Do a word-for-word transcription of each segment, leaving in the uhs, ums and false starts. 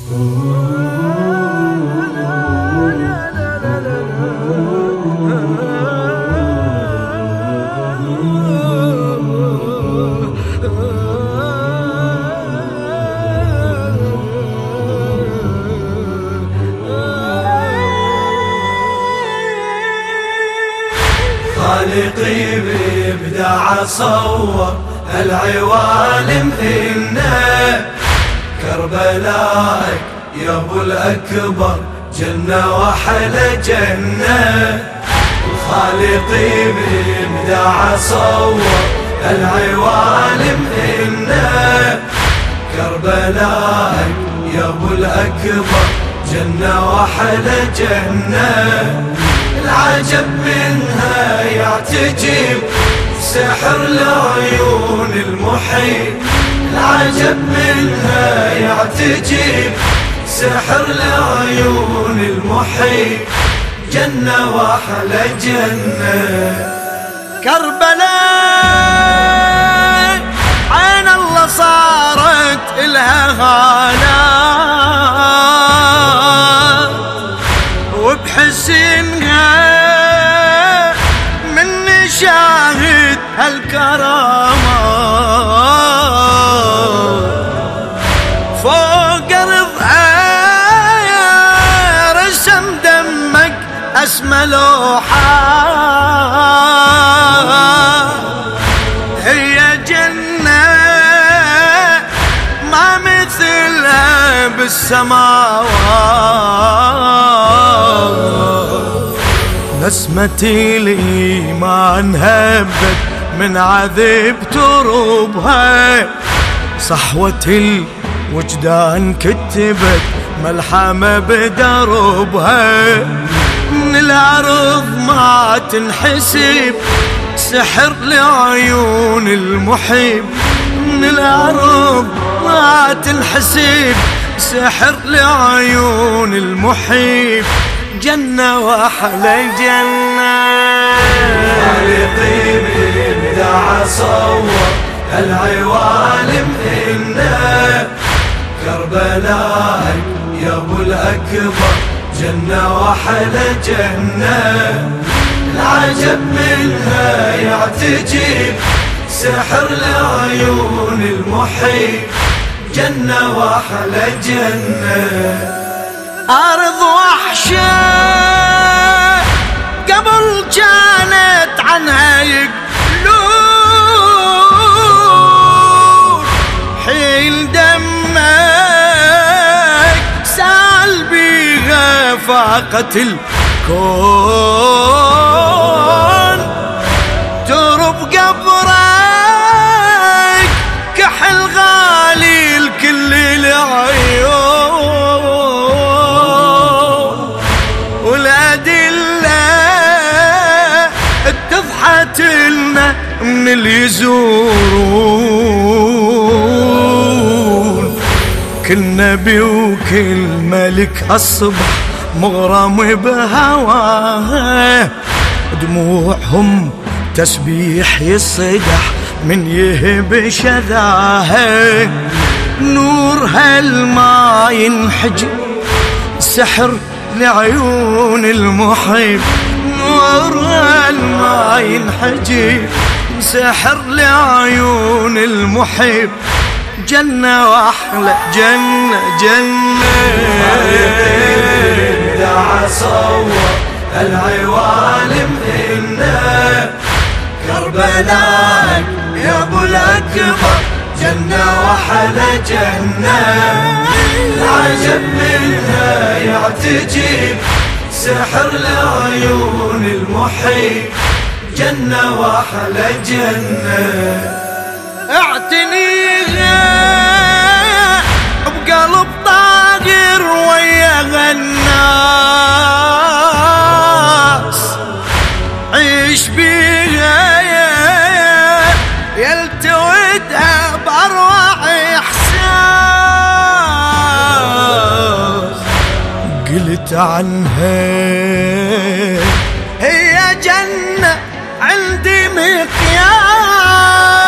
خالقي بإبداع صور العوالم إنه كربلائك يا ابو الأكبر جنة وحل جنة. خالقي بإبداع صور العوالم إنه كربلائك يا ابو الأكبر جنة وحل جنة. العجب منها يعتجب سحر العيون المحيط، العجب منها يعتجب سحر العيون المحيط جنة وأحلى جنة. كربلاء عين الله صارت إلها غالات، وبحسنها مني شاهد هالكرامات، فوق رضعها رسم دمك أسمى لوحات. هي جنة ما مثلها بالسماوات. نسمتي الإيمان هبت من عذب تربها، صحوة الوجدان كتبت ملحمة بدربها. من الأرض ما تنحسب سحر لعيون المحب، من الأرض ما تنحسب سحر لعيون المحب جنة وأحلى جنة. خالقي بإبداع صور العوالم إنه كربلائك يا ابو الأكبر جنة وأحلى جنة. العجب منها يعتجب سحر العيون المحيط جنة وأحلى جنة. أرض وحشة قبل كانت عنها يقولون، حين دمك سال بيها فاقت الكون. ترب قبرك كحل غالي لكل العيون، والأدلة اتضحت لنا من اليزورون. كل نبي وكل ملك الصبح مغرم بهواها، دموعهم تسبيح يصدح من يهب شذاها. نورها الما ينحجب سحر لعيون المحب، نورها الما ينحجب سحر لعيون المحب جنة وأحلى جنة جنة. إبداع صور العوالم إنه كربلاء يا ابو الأكبر جنة وأحلى جنة. العجب منها يعتجب سحر العيون المحيط جنة وأحلى جنة. اعتنيها بقلب طاهر ويا الناس، عيش بيها يلتوتها بأروع إحساس. قلت عنها هي جنة عندي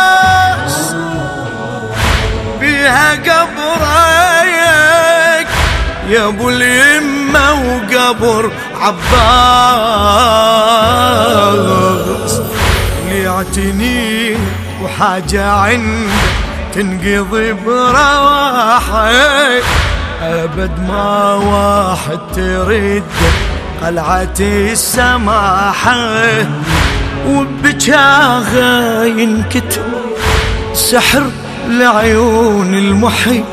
مقياس، بيها قبرك يا ابو اليمة وقبر عباس اللي يعتني وحاجة عنده تنقضي برواحه أبد ما واحد ترد قلعة السماحة وبجاغة ينكتب سحر لعيون المحيط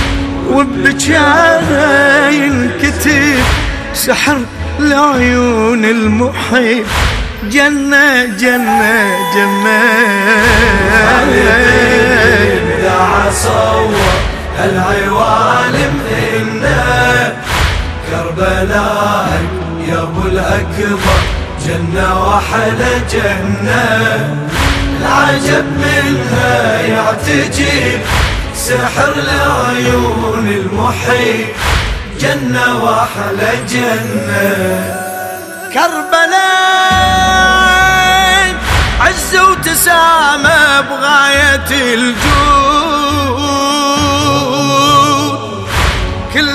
وبجاغة ينكتب سحر لعيون المحيط جنة جنة جنة إذا صور العوالم إنه كربلاء يا ابو الأكبر جنة وحلا جنة العجب منها يعتجب سحر لعيون المحيط جنة وحلا جنة كربلاء عز وتسامى بغاية الجود كل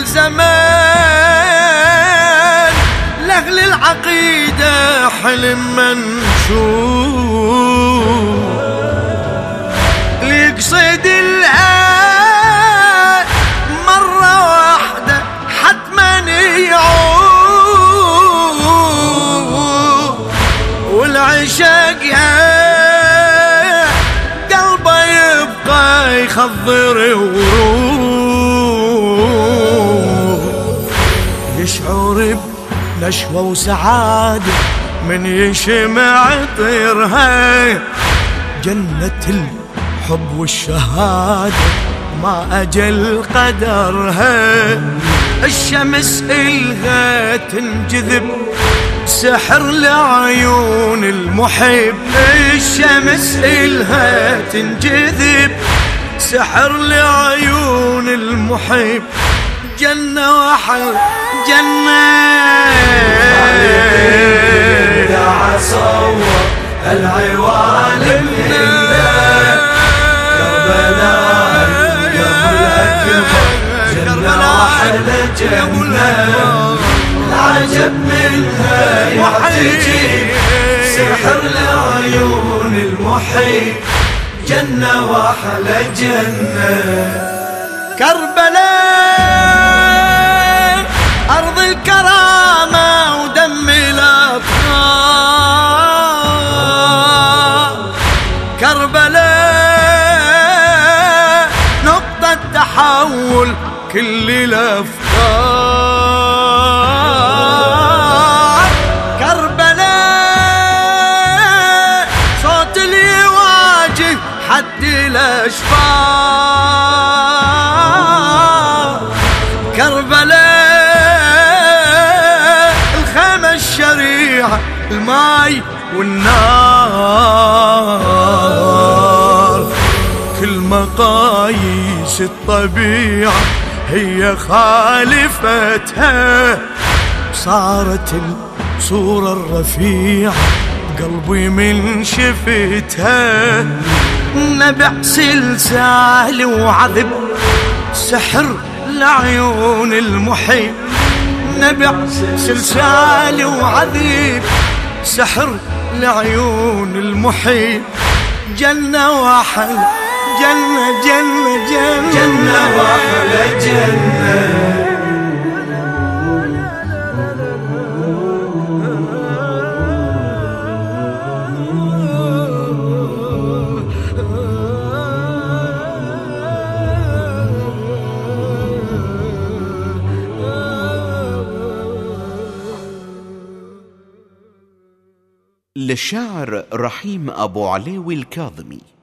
زمان لأهل العقيدة حلم منشود ليقصد الآن مرة واحدة حتما يعود والعشاق يا قلبه يبقى يخضر ورود يشعر بنشوة وسعادة من يشمع طيرها جنة الحب والشهادة ما أجل قدرها الشمس إلها تنجذب سحر لعيون المحب الشمس إلها تنجذب سحر لعيون المحب جنة وحل جنة إذا صور العوالم إنه كربلاء يا ابو الأكبر جنة وحلا جنة العجب منها يعتجب سحر لعيون المحيط جنة وحلا جنة كربلاء أرض الكرامة ودم الأطهار كربلاء نقطة تحول كل الأفكار كربلاء صوت اللي يواجه حد الأشفار كربلاء الخيمة الشريعة الماي والنار كل مقاييس الطبيعة هي خالفتها صارت الصورة الرفيعة قلبي من شفتها نبع سلسال وعذب سحر لعيون المحيط نبع سلسال وعذب سحر لعيون المحيط جنة وحل جنة جنة جنة جنة وحلا جنة للشاعر رحيم أبو عليوي الكاظمي.